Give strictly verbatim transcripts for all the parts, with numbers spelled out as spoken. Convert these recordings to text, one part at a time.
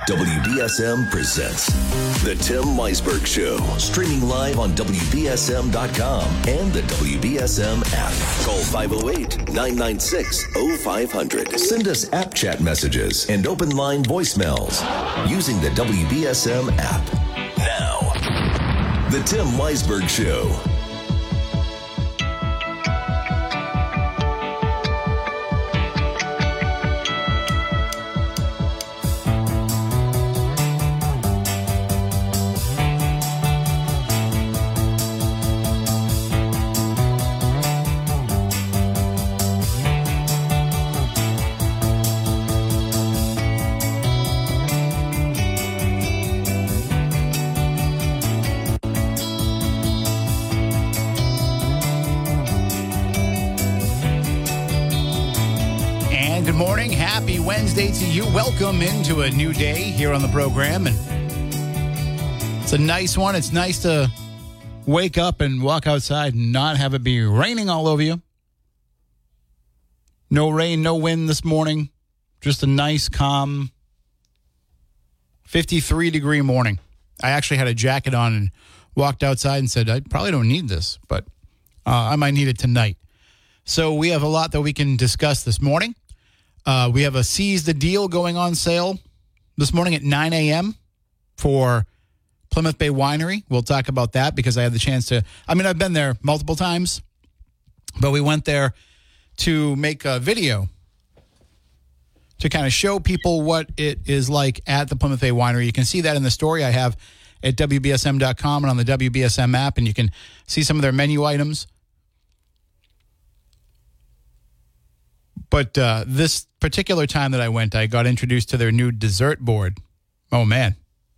W B S M presents The Tim Weisberg Show. Streaming live on W B S M dot com and the W B S M app. Call five oh eight, nine nine six, oh five hundred. Send us app chat messages and open line voicemails using the W B S M app. Now, The Tim Weisberg Show. Wednesday to you. Welcome into a new day here on the program, and it's a nice one. It's nice to wake up and walk outside and not have it be raining all over you. No rain, no wind this morning. Just a nice, calm fifty-three degree morning. I actually had a jacket on and walked outside and said, I probably don't need this, but uh, I might need it tonight. So we have a lot that we can discuss this morning. Uh, we have a Seize the Deal going on sale this morning at nine a.m. for Plymouth Bay Winery. We'll talk about that because I had the chance to, I mean, I've been there multiple times, but we went there to make a video to kind of show people what it is like at the Plymouth Bay Winery. You can see that in the story I have at W B S M dot com and on the W B S M app, and you can see some of their menu items. But uh, this particular time that I went, I got introduced to their new dessert board. Oh, man.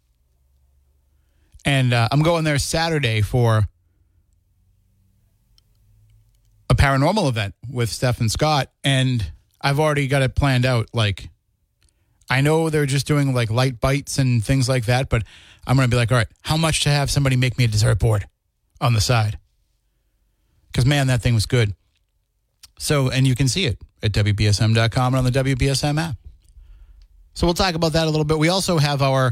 And uh, I'm going there Saturday for a paranormal event with Steph and Scott. And I've already got it planned out. Like, I know they're just doing like light bites and things like that. But I'm going to be like, all right, how much to have somebody make me a dessert board on the side? Because, man, that thing was good. So, and you can see it at W B S M dot com and on the W B S M app. So we'll talk about that a little bit. We also have our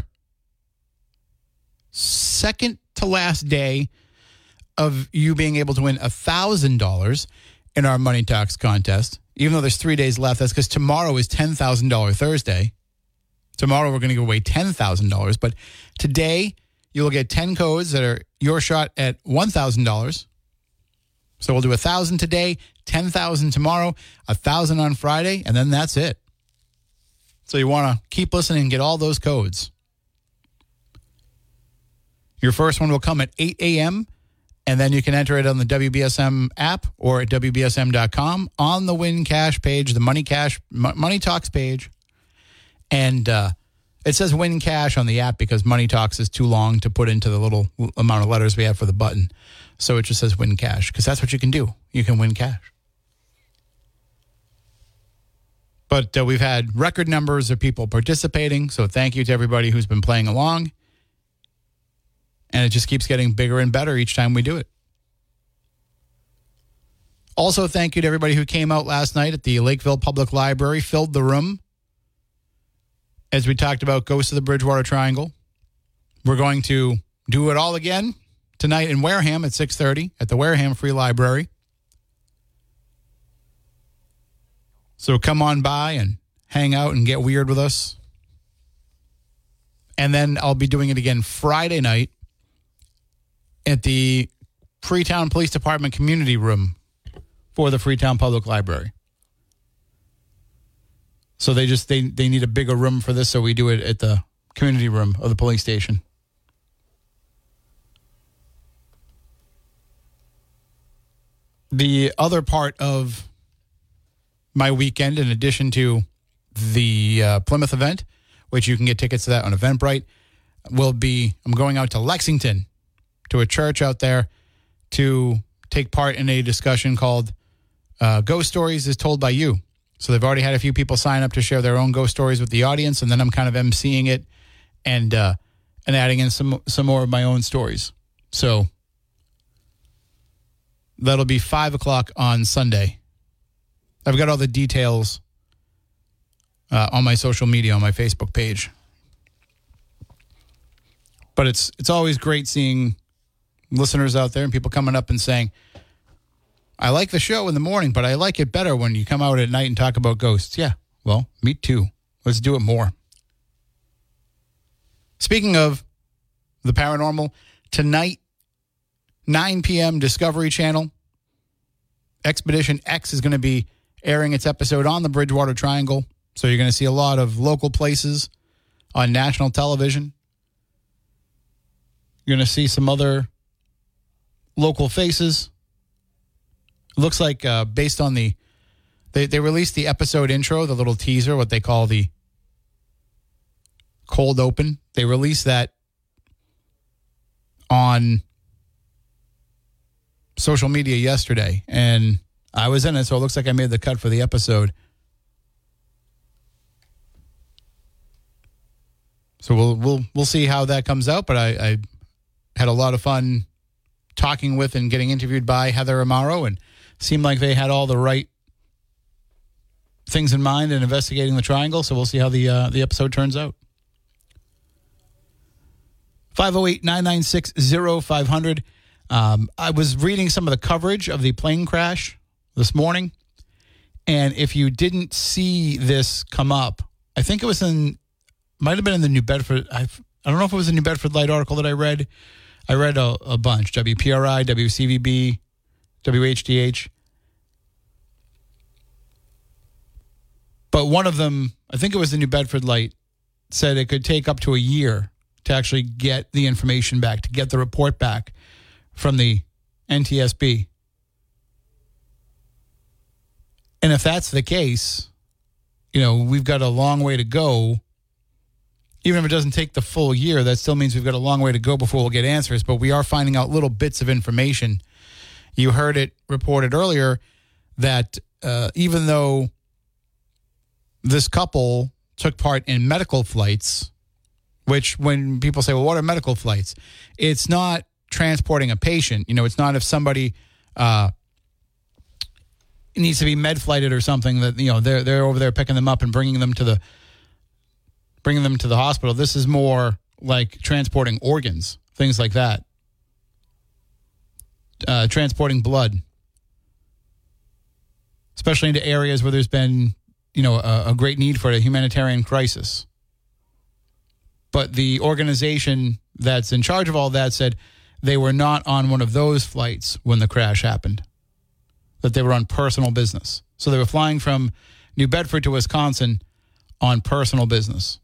second to last day of you being able to win one thousand dollars in our Money Talks contest. Even though there's three days left, that's because tomorrow is ten thousand dollars Thursday. Tomorrow we're going to give away ten thousand dollars. But today you'll get ten codes that are your shot at one thousand dollars. So we'll do one thousand today, ten thousand tomorrow, one thousand on Friday, and then that's it. So you want to keep listening and get all those codes. Your first one will come at eight a.m., and then you can enter it on the W B S M app or at W B S M dot com on the Win Cash page, the Money Cash, Money Talks page. And uh, it says Win Cash on the app because Money Talks is too long to put into the little amount of letters we have for the button. So it just says Win Cash because that's what you can do. You can win cash. But uh, we've had record numbers of people participating. So thank you to everybody who's been playing along. And it just keeps getting bigger and better each time we do it. Also, thank you to everybody who came out last night at the Lakeville Public Library, filled the room. As we talked about Ghosts of the Bridgewater Triangle. We're going to do it all again tonight in Wareham at six thirty at the Wareham Free Library. So come on by and hang out and get weird with us. And then I'll be doing it again Friday night at the Freetown Police Department Community Room for the Freetown Public Library. So they just, they, they need a bigger room for this, so we do it at the community room of the police station. The other part of my weekend, in addition to the uh, Plymouth event, which you can get tickets to that on Eventbrite, will be, I'm going out to Lexington, to a church out there, to take part in a discussion called uh, Ghost Stories is Told by You. So they've already had a few people sign up to share their own ghost stories with the audience, and then I'm kind of emceeing it and uh, and adding in some some more of my own stories. So that'll be five o'clock on Sunday. I've got all the details uh, on my social media, on my Facebook page. But it's it's always great seeing listeners out there and people coming up and saying, I like the show in the morning, but I like it better when you come out at night and talk about ghosts. Yeah, well, me too. Let's do it more. Speaking of the paranormal, tonight, nine p.m. Discovery Channel, Expedition X is going to be airing its episode on the Bridgewater Triangle. So you're going to see a lot of local places on national television. You're going to see some other local faces. It looks like uh, based on the, they, they released the episode intro, the little teaser, what they call the cold open. They released that on social media yesterday, and I was in it, so it looks like I made the cut for the episode. So we'll we'll we'll see how that comes out, but I, I had a lot of fun talking with and getting interviewed by Heather Amaro, and seemed like they had all the right things in mind in investigating the triangle, so we'll see how the uh, the episode turns out. five oh eight, nine nine six, oh five hundred. Um, I was reading some of the coverage of the plane crash this morning, and if you didn't see this come up, I think it was in, might have been in the New Bedford, I've, I don't know if it was a New Bedford Light article that I read. I read a, a bunch, W P R I, W C V B, W H D H. But one of them, I think it was the New Bedford Light, said it could take up to a year to actually get the information back, to get the report back from the N T S B. And if that's the case, you know, we've got a long way to go. Even if it doesn't take the full year, that still means we've got a long way to go before we'll get answers. But we are finding out little bits of information. You heard it reported earlier that uh, even though this couple took part in medical flights, which when people say, well, what are medical flights? It's not transporting a patient. You know, it's not if somebody uh, needs to be med flighted or something that, you know, they're they're over there picking them up and bringing them to the bringing them to the hospital. This is more like transporting organs, things like that. Uh, transporting blood, especially into areas where there's been, you know, a, a great need for it, a humanitarian crisis. But the organization that's in charge of all that said they were not on one of those flights when the crash happened, that they were on personal business. So they were flying from New Bedford to Wisconsin on personal business.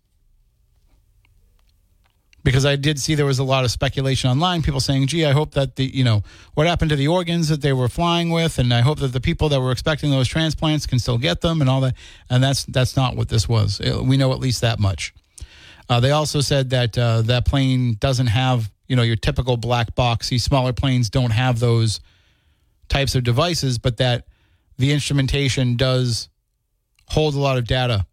Because I did see there was a lot of speculation online, people saying, gee, I hope that the, you know, what happened to the organs that they were flying with, and I hope that the people that were expecting those transplants can still get them and all that. And that's that's not what this was. We know at least that much. Uh, they also said that uh, that plane doesn't have, you know, your typical black box. These smaller planes don't have those types of devices, but that the instrumentation does hold a lot of data.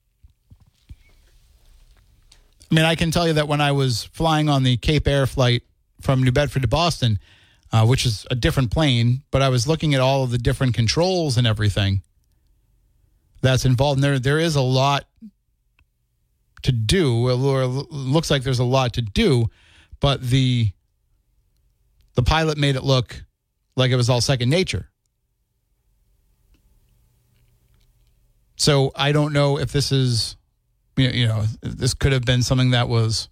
I mean, I can tell you that when I was flying on the Cape Air flight from New Bedford to Boston, uh, which is a different plane, but I was looking at all of the different controls and everything that's involved. And there, there is a lot to do. It looks like there's a lot to do, but the the pilot made it look like it was all second nature. So I don't know if this is, you know, this could have been something that was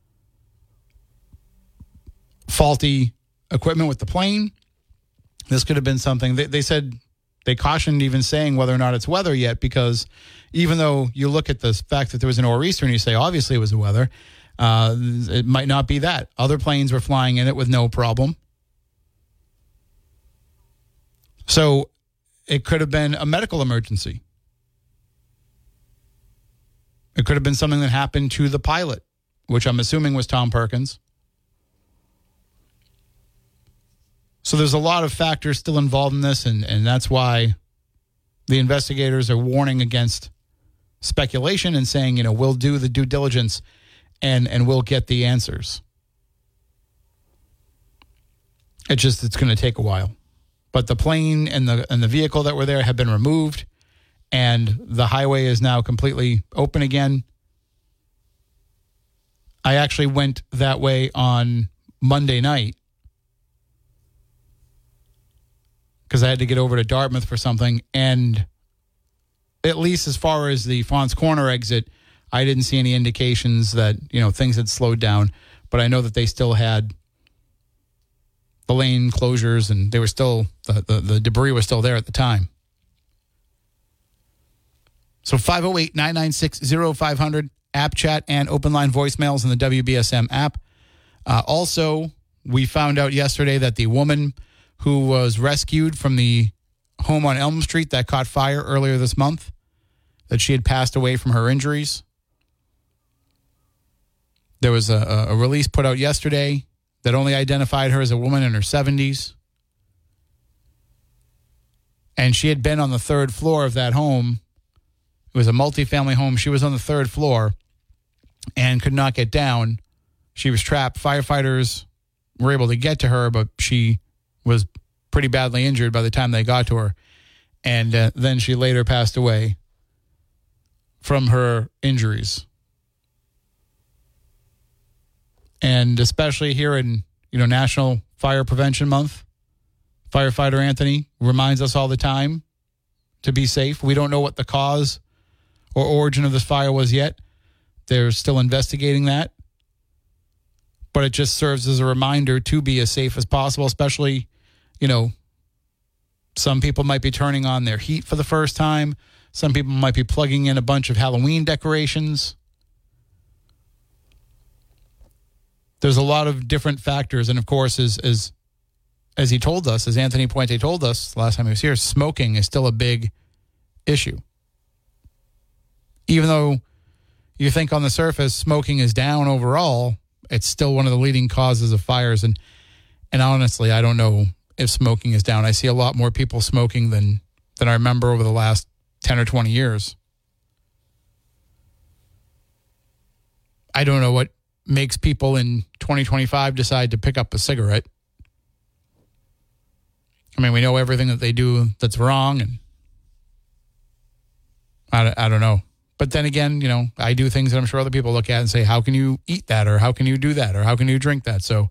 faulty equipment with the plane. This could have been something, they, they said, they cautioned even saying whether or not it's weather yet, because even though you look at the fact that there was an nor'easter and you say, obviously it was the weather, uh, it might not be that. Other planes were flying in it with no problem. So it could have been a medical emergency. It could have been something that happened to the pilot, which I'm assuming was Tom Perkins. So there's a lot of factors still involved in this, and, and that's why the investigators are warning against speculation and saying, you know, we'll do the due diligence and, and we'll get the answers. It's just, it's going to take a while. But the plane and the and the vehicle that were there have been removed, and the highway is now completely open again. I actually went that way on Monday night because I had to get over to Dartmouth for something. And at least as far as the Fons Corner exit, I didn't see any indications that, you know, things had slowed down. But I know that they still had the lane closures and they were still, the, the, the debris was still there at the time. So five oh eight, nine nine six, oh five hundred, app chat and open line voicemails in the W B S M app. Uh, also, we found out yesterday that the woman who was rescued from the home on Elm Street that caught fire earlier this month, that she had passed away from her injuries. There was a, a release put out yesterday that only identified her as a woman in her seventies. And she had been on the third floor of that home. It was a multifamily home. She was on the third floor and could not get down. She was trapped. Firefighters were able to get to her, but she was pretty badly injured by the time they got to her. And uh, then she later passed away from her injuries. And especially here in, you know, National Fire Prevention Month, firefighter Anthony reminds us all the time to be safe. We don't know what the cause or origin of this fire was yet. They're still investigating that. But it just serves as a reminder to be as safe as possible, especially, you know, some people might be turning on their heat for the first time. Some people might be plugging in a bunch of Halloween decorations. There's a lot of different factors. And, of course, as, as, as he told us, as Anthony Puente told us last time he was here, smoking is still a big issue. Even though you think on the surface smoking is down overall, it's still one of the leading causes of fires. And and honestly, I don't know if smoking is down. I see a lot more people smoking than, than I remember over the last ten or twenty years. I don't know what makes people in twenty twenty-five decide to pick up a cigarette. I mean, we know everything that they do that's wrong, and I, I don't know. But then again, you know, I do things that I'm sure other people look at and say, how can you eat that? Or how can you do that? Or how can you drink that? So,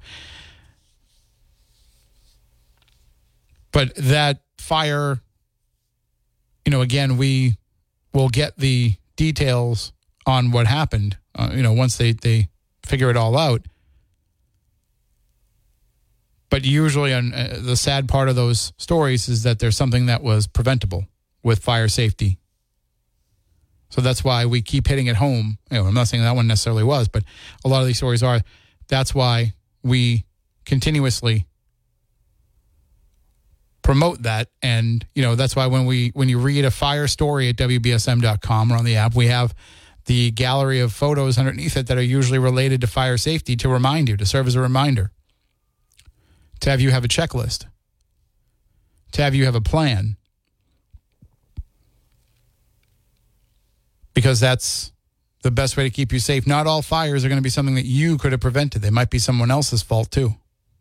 but that fire, you know, again, we will get the details on what happened, uh, you know, once they, they figure it all out. But usually on uh, the sad part of those stories is that there's something that was preventable with fire safety. So that's why we keep hitting it home. You know, I'm not saying that one necessarily was, but a lot of these stories are. That's why we continuously promote that. And, you know, that's why when we when you read a fire story at W B S M dot com or on the app, we have the gallery of photos underneath it that are usually related to fire safety to remind you, to serve as a reminder, to have you have a checklist, to have you have a plan. Because that's the best way to keep you safe. Not all fires are going to be something that you could have prevented. They might be someone else's fault, too.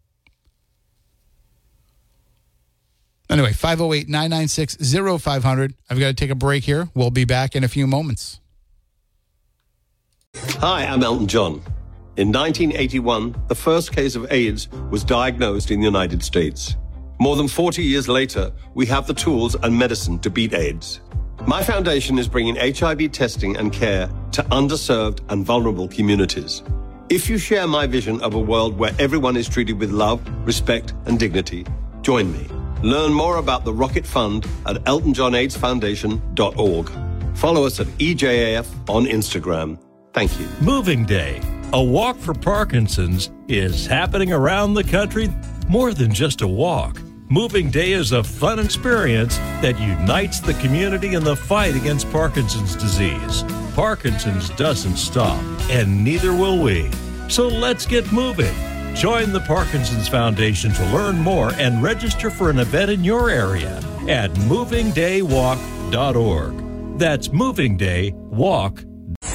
Anyway, five oh eight, nine nine six, oh five hundred. I've got to take a break here. We'll be back in a few moments. Hi, I'm Elton John. In nineteen eighty-one, the first case of AIDS was diagnosed in the United States. More than forty years later, we have the tools and medicine to beat AIDS. My foundation is bringing H I V testing and care to underserved and vulnerable communities. If you share my vision of a world where everyone is treated with love, respect, and dignity, join me. Learn more about the Rocket Fund at elton john aids foundation dot org. Follow us at E J A F on Instagram. Thank you. Moving Day, a walk for Parkinson's, is happening around the country. More than just a walk. Moving Day is a fun experience that unites the community in the fight against Parkinson's disease. Parkinson's doesn't stop, and neither will we. So let's get moving. Join the Parkinson's Foundation to learn more and register for an event in your area at moving day walk dot org. That's moving day walk.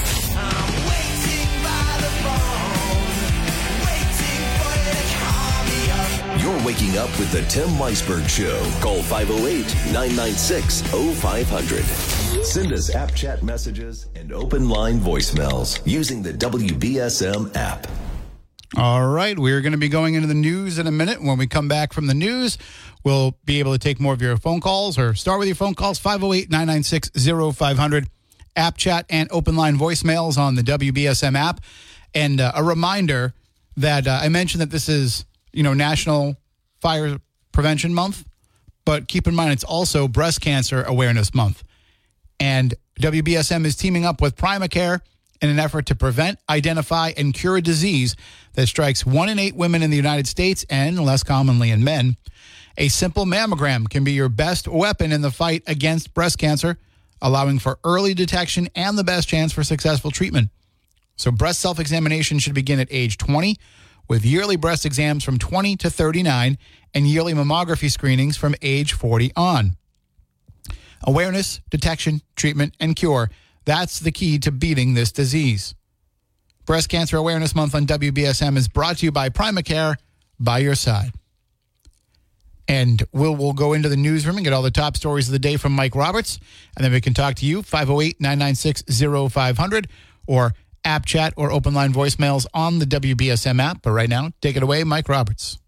You're waking up with the Tim Weisberg Show. Call five oh eight, nine nine six, oh five hundred. Send us app chat messages and open line voicemails using the W B S M app. All right, we're going to be going into the news in a minute. When we come back from the news, we'll be able to take more of your phone calls or start with your phone calls, five oh eight, nine nine six, oh five hundred, app chat and open line voicemails on the W B S M app. And uh, a reminder that uh, I mentioned that this is, you know, National Fire Prevention Month, but keep in mind it's also Breast Cancer Awareness Month. And W B S M is teaming up with Primacare in an effort to prevent, identify, and cure a disease that strikes one in eight women in the United States and less commonly in men. A simple mammogram can be your best weapon in the fight against breast cancer, allowing for early detection and the best chance for successful treatment. So breast self-examination should begin at age twenty, with yearly breast exams from twenty to thirty-nine and yearly mammography screenings from age forty on. Awareness, detection, treatment, and cure. That's the key to beating this disease. Breast Cancer Awareness Month on W B S M is brought to you by Primacare, by your side. And we'll, we'll go into the newsroom and get all the top stories of the day from Mike Roberts. And then we can talk to you, five oh eight, nine nine six, oh five hundred, or app chat or open line voicemails on the W B S M app. But right now, take it away, Mike Roberts.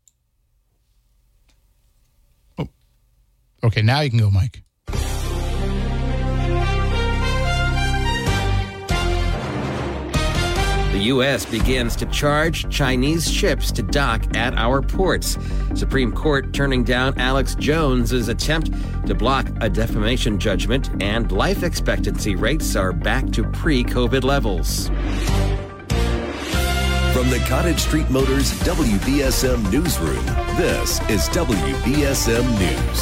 Oh. Okay, now you can go, Mike. The U S begins to charge Chinese ships to dock at our ports. Supreme Court turning down Alex Jones's attempt to block a defamation judgment, and life expectancy rates are back to pre-COVID levels. From the Cottage Street Motors W B S M Newsroom, this is W B S M News.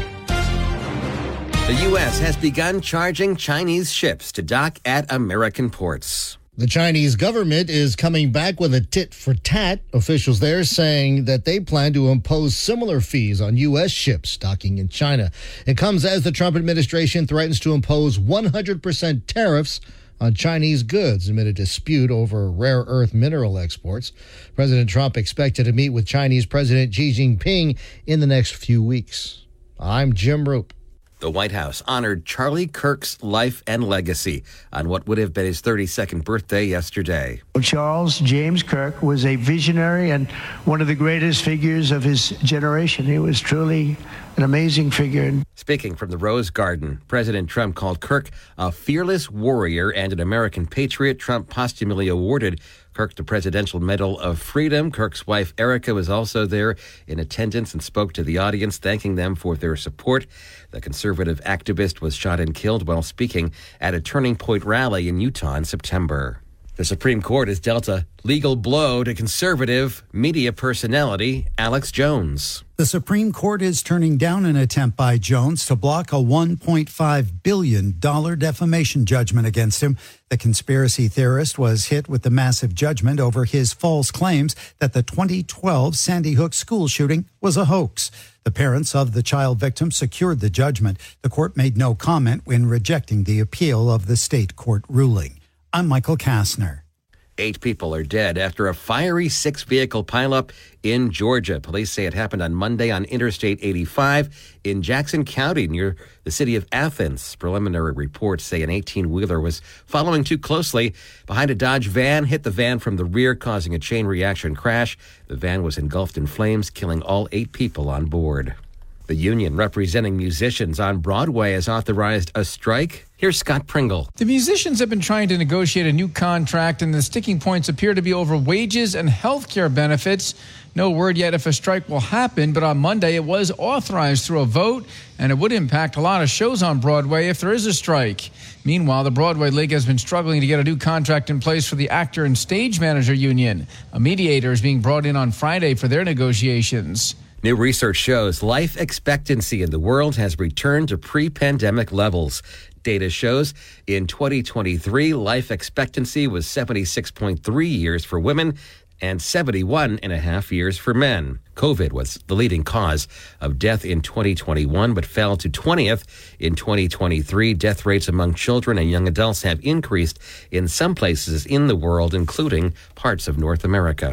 The U S has begun charging Chinese ships to dock at American ports. The Chinese government is coming back with a tit for tat. Officials there saying that they plan to impose similar fees on U S ships docking in China. It comes as the Trump administration threatens to impose one hundred percent tariffs on Chinese goods amid a dispute over rare earth mineral exports. President Trump expected to meet with Chinese President Xi Jinping in the next few weeks. I'm Jim Roop. The White House honored Charlie Kirk's life and legacy on what would have been his thirty-second birthday yesterday. Charles James Kirk was a visionary and one of the greatest figures of his generation. He was truly an amazing figure. Speaking from the Rose Garden, President Trump called Kirk a fearless warrior and an American patriot. Trump posthumously awarded Kirk the Presidential Medal of Freedom. Kirk's wife, Erica, was also there in attendance and spoke to the audience, thanking them for their support. The conservative activist was shot and killed while speaking at a Turning Point rally in Utah in September. The Supreme Court has dealt a legal blow to conservative media personality Alex Jones. The Supreme Court is turning down an attempt by Jones to block a one point five billion dollars defamation judgment against him. The conspiracy theorist was hit with the massive judgment over his false claims that the twenty twelve Sandy Hook school shooting was a hoax. The parents of the child victim secured the judgment. The court made no comment when rejecting the appeal of the state court ruling. I'm Michael Kastner. Eight people are dead after a fiery six-vehicle pileup in Georgia. Police say it happened on Monday on Interstate eighty-five in Jackson County near the city of Athens. Preliminary reports say an eighteen-wheeler was following too closely behind a Dodge van, hit the van from the rear, causing a chain reaction crash. The van was engulfed in flames, killing all eight people on board. The union representing musicians on Broadway has authorized a strike. Here's Scott Pringle. The musicians have been trying to negotiate a new contract, and the sticking points appear to be over wages and health care benefits. No word yet if a strike will happen, but on Monday it was authorized through a vote, and it would impact a lot of shows on Broadway if there is a strike. Meanwhile, the Broadway League has been struggling to get a new contract in place for the actor and stage manager union. A mediator is being brought in on Friday for their negotiations. New research shows life expectancy in the world has returned to pre-pandemic levels. Data shows in twenty twenty-three, life expectancy was seventy-six point three years for women and seventy-one and a half years for men. COVID was the leading cause of death in twenty twenty-one, but fell to twentieth in twenty twenty-three. Death rates among children and young adults have increased in some places in the world, including parts of North America.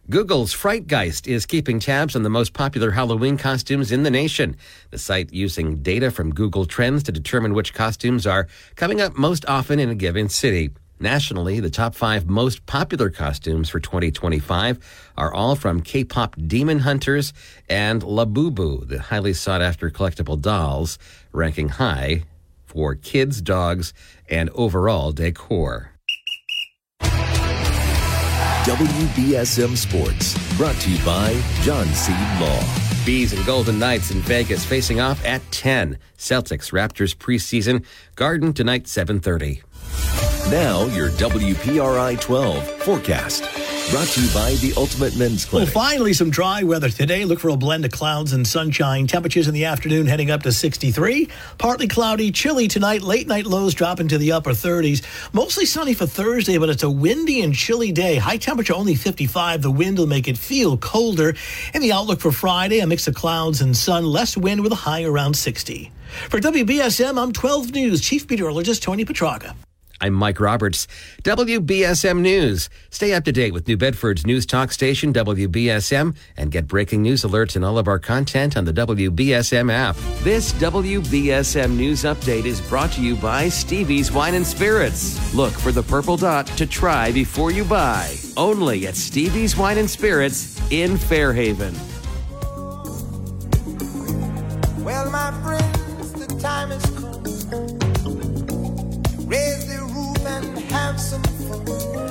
Google's Frightgeist is keeping tabs on the most popular Halloween costumes in the nation. The site using data from Google Trends to determine which costumes are coming up most often in a given city. Nationally, the top five most popular costumes for twenty twenty-five are all from K-pop Demon Hunters and Labubu, the highly sought-after collectible dolls, ranking high for kids, dogs, and overall decor. W B S M Sports, brought to you by John Seed Law. Bees and Golden Knights in Vegas facing off at ten. Celtics Raptors preseason. Garden tonight, seven thirty. Now, your W P R I twelve forecast. Brought to you by the Ultimate Men's Clinic. Well, finally, some dry weather today. Look for a blend of clouds and sunshine. Temperatures in the afternoon heading up to sixty-three. Partly cloudy, chilly tonight. Late night lows drop into the upper thirties. Mostly sunny for Thursday, but it's a windy and chilly day. High temperature only fifty-five. The wind will make it feel colder. And the outlook for Friday, a mix of clouds and sun. Less wind with a high around sixty. For W B S M, I'm twelve News Chief Meteorologist Tony Petraga. I'm Mike Roberts. W B S M News. Stay up to date with New Bedford's news talk station, W B S M, and get breaking news alerts and all of our content on the W B S M app. This W B S M News Update is brought to you by Stevie's Wine and Spirits. Look for the purple dot to try before you buy. Only at Stevie's Wine and Spirits in Fairhaven. Well, my friends, the time has come. Raise the roof and have some fun.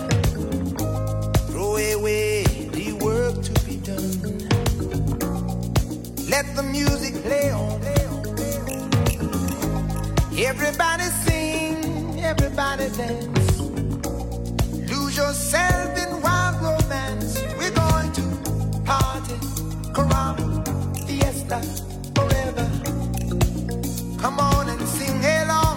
Throw away the work to be done. Let the music play on. Everybody sing, everybody dance. Lose yourself in wild romance. We're going to party, caramba, fiesta, forever. Come on and sing along.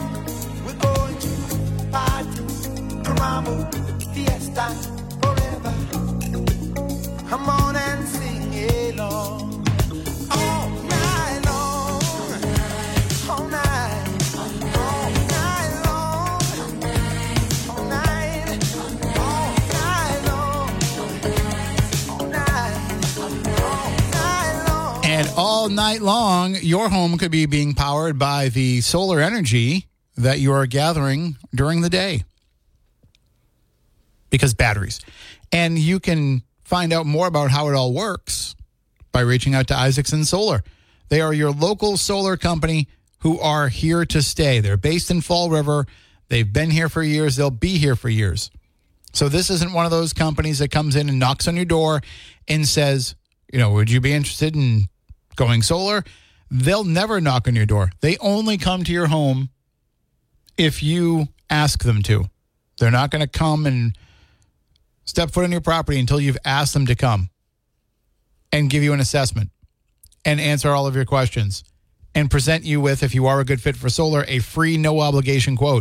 Party, caramba, fiesta, forever. Come on and sing along. All night long. All night. All night long. All night. All night long. All night. All night long. And all night long, your home could be being powered by the solar energy that you are gathering during the day, because batteries. And you can find out more about how it all works by reaching out to Isaacson Solar. They are your local solar company who are here to stay. They're based in Fall River. They've been here for years. They'll be here for years. So this isn't one of those companies that comes in and knocks on your door and says, you know, would you be interested in going solar? They'll never knock on your door. They only come to your home if you ask them to. They're not going to come and step foot on your property until you've asked them to come and give you an assessment and answer all of your questions and present you with, if you are a good fit for solar, a free, no obligation quote.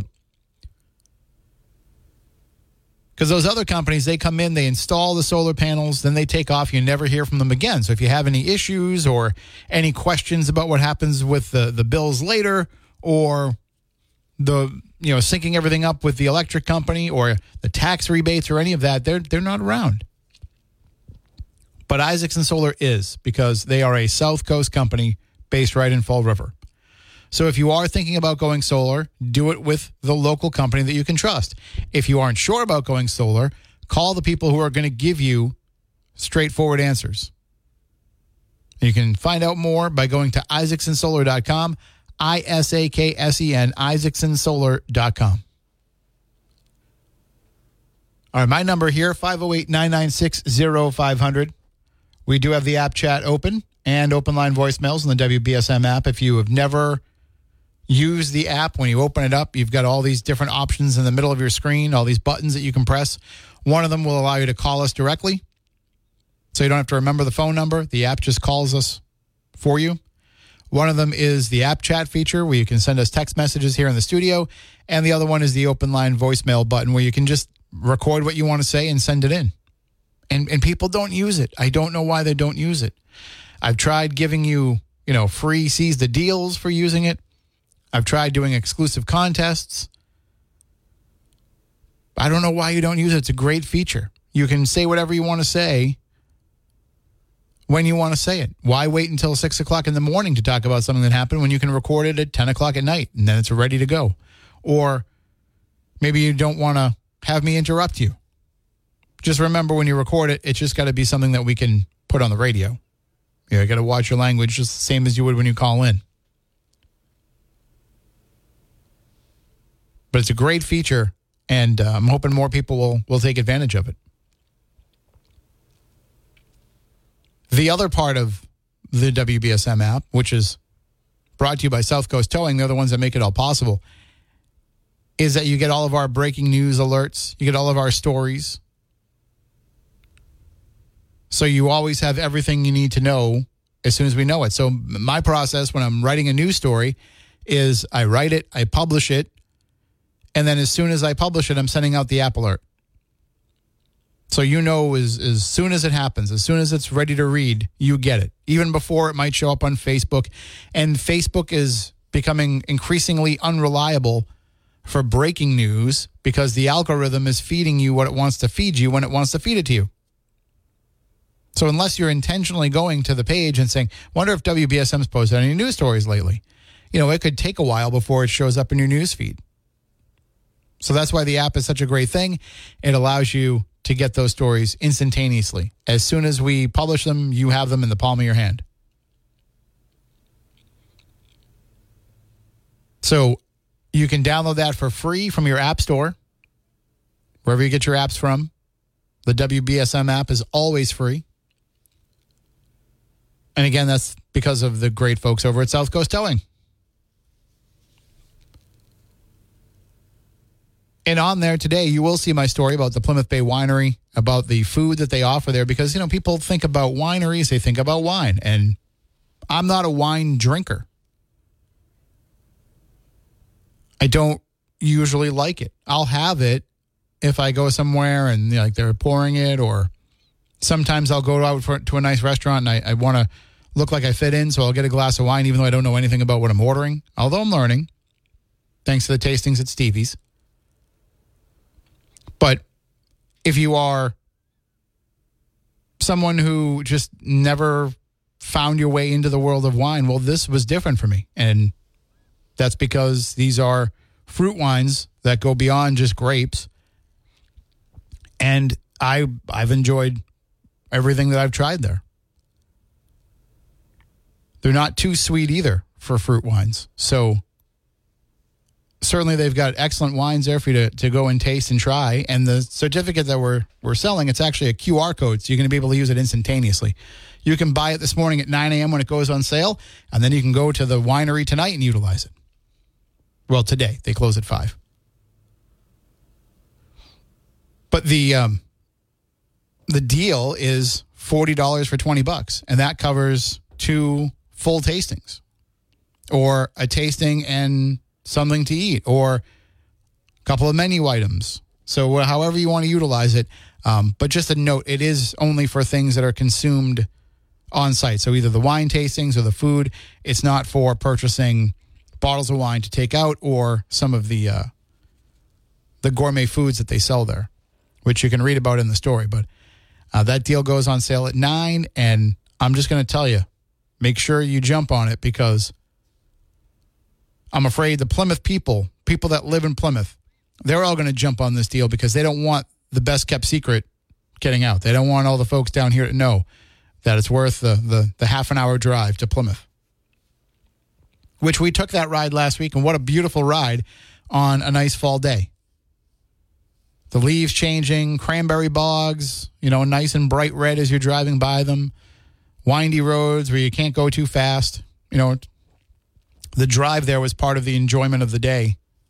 Because those other companies, they come in, they install the solar panels, then they take off. You never hear from them again. So if you have any issues or any questions about what happens with the, the bills later, or the, you know, syncing everything up with the electric company or the tax rebates or any of that, they're they're not around. But Isaacson Solar is, because they are a South Coast company based right in Fall River. So if you are thinking about going solar, do it with the local company that you can trust. If you aren't sure about going solar, call the people who are going to give you straightforward answers. You can find out more by going to isaacson solar dot com. I S A K S E N, isaacson solar dot com. All right, my number here, five oh eight, nine nine six, oh five hundred. We do have the app chat open and open line voicemails in the W B S M app. If you have never used the app, when you open it up, you've got all these different options in the middle of your screen, all these buttons that you can press. One of them will allow you to call us directly, so you don't have to remember the phone number. The app just calls us for you. One of them is the app chat feature where you can send us text messages here in the studio. And the other one is the open line voicemail button where you can just record what you want to say and send it in. And and people don't use it. I don't know why they don't use it. I've tried giving you, you know, free seize the deals for using it. I've tried doing exclusive contests. I don't know why you don't use it. It's a great feature. You can say whatever you want to say when you want to say it. Why wait until six o'clock in the morning to talk about something that happened when you can record it at ten o'clock at night and then it's ready to go? Or maybe you don't want to have me interrupt you. Just remember, when you record it, it's just got to be something that we can put on the radio. You know, you got to watch your language just the same as you would when you call in. But it's a great feature, and uh, I'm hoping more people will, will take advantage of it. The other part of the W B S M app, which is brought to you by South Coast Towing, they're the ones that make it all possible, is that you get all of our breaking news alerts. You get all of our stories. So you always have everything you need to know as soon as we know it. So my process when I'm writing a news story is I write it, I publish it, and then as soon as I publish it, I'm sending out the app alert. So you know as, as soon as it happens, as soon as it's ready to read, you get it. Even before it might show up on Facebook. And Facebook is becoming increasingly unreliable for breaking news because the algorithm is feeding you what it wants to feed you when it wants to feed it to you. So unless you're intentionally going to the page and saying, wonder if W B S M's posted any news stories lately, you know, it could take a while before it shows up in your news feed. So that's why the app is such a great thing. It allows you to get those stories instantaneously. As soon as we publish them, you have them in the palm of your hand. So you can download that for free from your app store, wherever you get your apps from. The W B S M app is always free. And again, that's because of the great folks over at South Coast Towing. And on there today, you will see my story about the Plymouth Bay Winery, about the food that they offer there, because, you know, people think about wineries, they think about wine. And I'm not a wine drinker. I don't usually like it. I'll have it if I go somewhere and, you know, like they're pouring it, or sometimes I'll go out for, to a nice restaurant and I, I want to look like I fit in, so I'll get a glass of wine even though I don't know anything about what I'm ordering, although I'm learning, thanks to the tastings at Stevie's. But if you are someone who just never found your way into the world of wine, well, this was different for me. And that's because these are fruit wines that go beyond just grapes. And I, I've enjoyed everything that I've tried there. They're not too sweet either for fruit wines. So certainly they've got excellent wines there for you to, to go and taste and try. And the certificate that we're we're selling, it's actually a Q R code, so you're going to be able to use it instantaneously. You can buy it this morning at nine a.m. when it goes on sale, and then you can go to the winery tonight and utilize it. Well, today. They close at five. But the um, the deal is forty dollars for twenty bucks, and that covers two full tastings, or a tasting and something to eat, or a couple of menu items. So however you want to utilize it. Um, but just a note, it is only for things that are consumed on site. So either the wine tastings or the food. It's not for purchasing bottles of wine to take out, or some of the uh, the gourmet foods that they sell there, which you can read about in the story. But uh, that deal goes on sale at nine, and I'm just going to tell you, make sure you jump on it, because I'm afraid the Plymouth people, people that live in Plymouth, they're all going to jump on this deal because they don't want the best kept secret getting out. They don't want all the folks down here to know that it's worth the, the, the half an hour drive to Plymouth, which we took that ride last week. And what a beautiful ride on a nice fall day. The leaves changing, cranberry bogs, you know, nice and bright red as you're driving by them. Windy roads where you can't go too fast. You know, the drive there was part of the enjoyment of the day.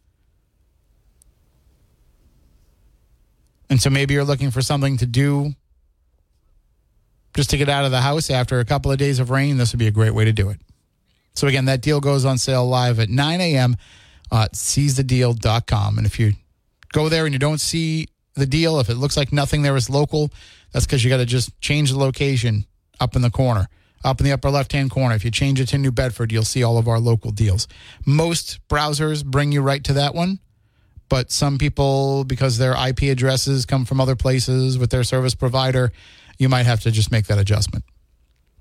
And so maybe you're looking for something to do just to get out of the house after a couple of days of rain. This would be a great way to do it. So again, that deal goes on sale live at nine a.m. at seize the deal dot com. And if you go there and you don't see the deal, if it looks like nothing there is local, that's because you got to just change the location up in the corner, up in the upper left-hand corner. If you change it to New Bedford, you'll see all of our local deals. Most browsers bring you right to that one, but some people, because their I P addresses come from other places with their service provider, you might have to just make that adjustment.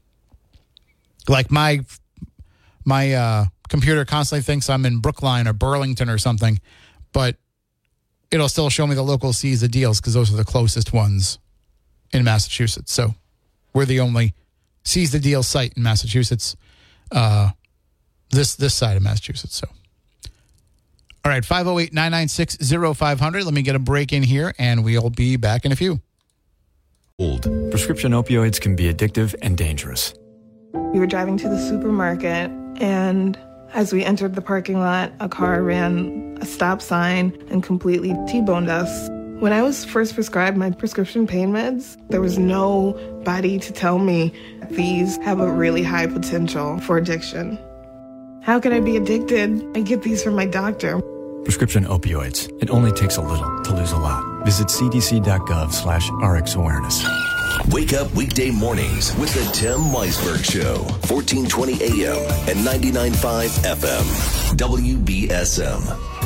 Like my my uh, computer constantly thinks I'm in Brookline or Burlington or something, but it'll still show me the local Seize the Deals because those are the closest ones in Massachusetts. So we're the only Seize the Deal site in Massachusetts, uh, this this side of Massachusetts. So, all right, five oh eight, nine nine six, oh five hundred. Let me get a break in here, and we'll be back in a few. Old. Prescription opioids can be addictive and dangerous. We were driving to the supermarket, and as we entered the parking lot, a car ran a stop sign and completely T-boned us. When I was first prescribed my prescription pain meds, there was nobody to tell me these have a really high potential for addiction. How can I be addicted? I get these from my doctor. Prescription opioids. It only takes a little to lose a lot. Visit cdc.gov slash RX awareness. Wake up weekday mornings with the Tim Weisberg Show, fourteen twenty A M and ninety-nine point five F M, W B S M.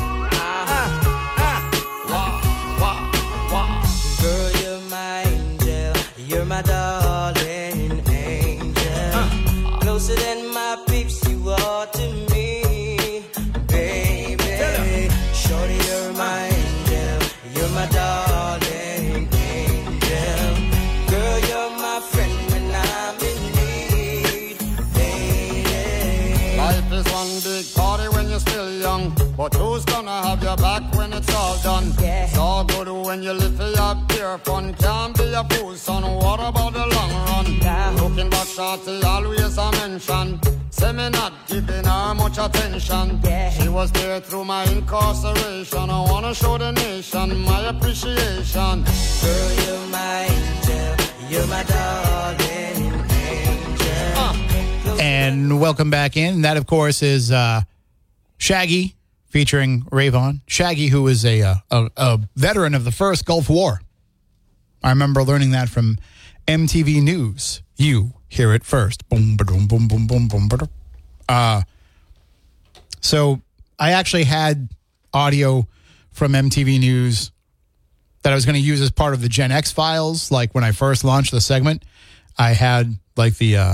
Girl, you're my angel. You're my darling angel. Closer than my peeps, you are to me, baby. Shorty, you're my angel. You're my darling angel. Girl, you're my friend when I'm in need, baby. Life is one big party when you're still young, but who's gonna have your back when it's all done? Yeah. It's all good when you live for your pure fun. Can't be a fool, son. What about the long run? Yeah. Looking back, shorty, always a mention. Say me not giving her much attention. Yeah. She was there through my incarceration. I wanna show the nation my appreciation. Girl, you're my angel. You're my darling angel. Uh. And welcome back in. That, of course, is uh, Shaggy featuring Rayvon. Shaggy, who is a, uh, a a veteran of the first Gulf War. I remember learning that from M T V News. You hear it first. Boom, boom, boom, boom, boom, boom, boom. Uh, so I actually had audio from M T V News that I was going to use as part of the Gen X files. Like when I first launched the segment, I had like the uh,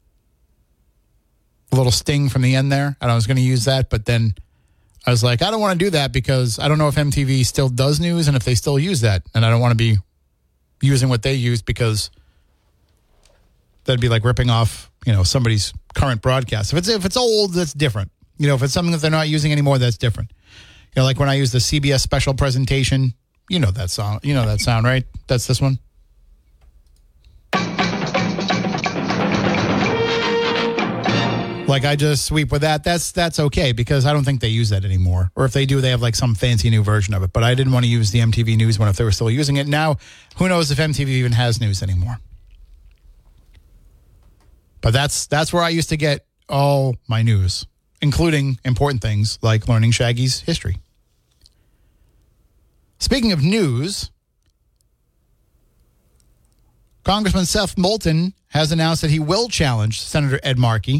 little sting from the end there, and I was going to use that, but then I was like, I don't want to do that because I don't know if M T V still does news and if they still use that. And I don't want to be using what they use because that'd be like ripping off, you know, somebody's current broadcast. If it's if it's old, that's different. You know, if it's something that they're not using anymore, that's different. You know, like when I use the C B S special presentation, you know that song, you know that sound, right? That's this one. Like I just sweep with that. That's that's okay because I don't think they use that anymore. Or if they do, they have like some fancy new version of it. But I didn't want to use the M T V News one if they were still using it. Now, who knows if M T V even has news anymore? But that's that's where I used to get all my news, including important things like learning Shaggy's history. Speaking of news, Congressman Seth Moulton has announced that he will challenge Senator Ed Markey.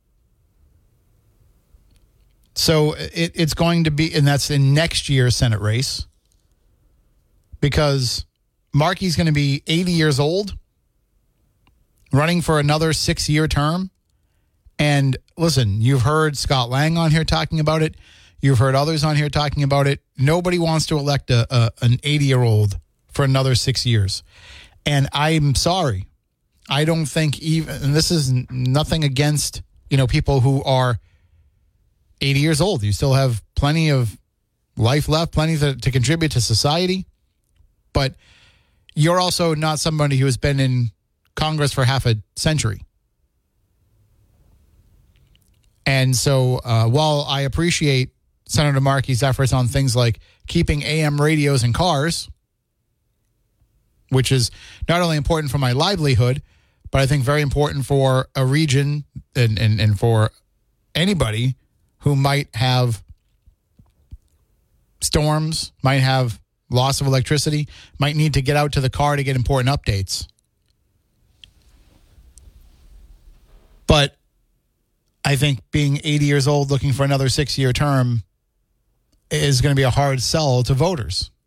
So it, it's going to be, and that's in next year's Senate race, because Markey's going to be eighty years old, running for another six-year term. And listen, you've heard Scott Lang on here talking about it. You've heard others on here talking about it. Nobody wants to elect a, a an eighty-year-old for another six years. And I'm sorry. I don't think even, and this is nothing against, you know, people who are eighty years old. You still have plenty of life left, plenty to, to contribute to society. But you're also not somebody who has been in Congress for half a century. And so uh, while I appreciate Senator Markey's efforts on things like keeping A M radios in cars, which is not only important for my livelihood, but I think very important for a region and, and, and for anybody who might have storms, might have loss of electricity, might need to get out to the car to get important updates. But I think being eighty years old, looking for another six-year term is going to be a hard sell to voters.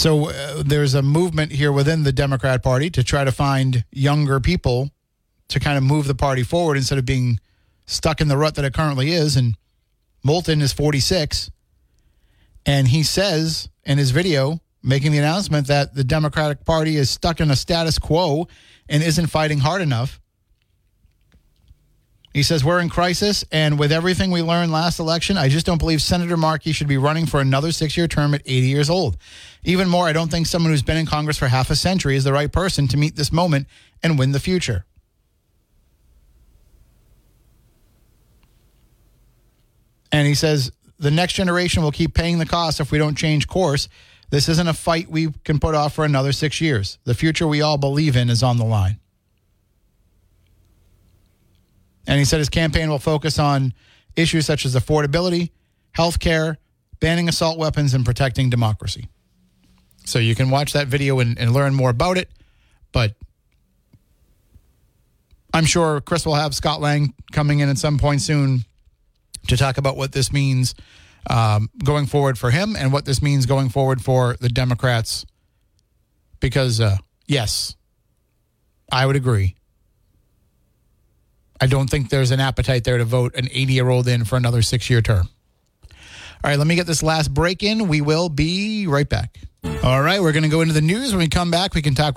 So uh, there's a movement here within the Democrat Party to try to find younger people to kind of move the party forward instead of being stuck in the rut that it currently is. And Moulton is forty-six. And he says in his video, making the announcement that the Democratic Party is stuck in a status quo and isn't fighting hard enough. He says, we're in crisis, and with everything we learned last election, I just don't believe Senator Markey should be running for another six-year term at eighty years old. Even more, I don't think someone who's been in Congress for half a century is the right person to meet this moment and win the future. And he says, the next generation will keep paying the cost if we don't change course. This isn't a fight we can put off for another six years. The future we all believe in is on the line. And he said his campaign will focus on issues such as affordability, health care, banning assault weapons, and protecting democracy. So you can watch that video and, and learn more about it. But I'm sure Chris will have Scott Lang coming in at some point soon to talk about what this means um, going forward for him and what this means going forward for the Democrats. Because, uh, yes, I would agree. I don't think there's an appetite there to vote an eighty-year-old in for another six-year term. All right, let me get this last break in. We will be right back. All right, we're going to go into the news. When we come back, we can talk